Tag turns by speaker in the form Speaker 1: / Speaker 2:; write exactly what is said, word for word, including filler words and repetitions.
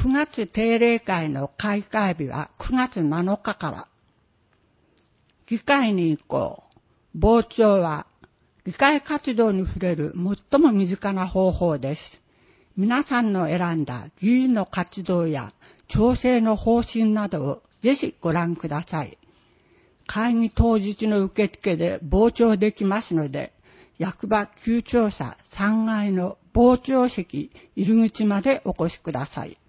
Speaker 1: くがつ定例会の開会日はくがつなのかから。議会に行こう。傍聴は議会活動に触れる最も身近な方法です。皆さんの選んだ議員の活動や調整の方針などをぜひご覧ください。会議当日の受付で傍聴できますので、役場旧庁舎さんがいの傍聴席入り口までお越しください。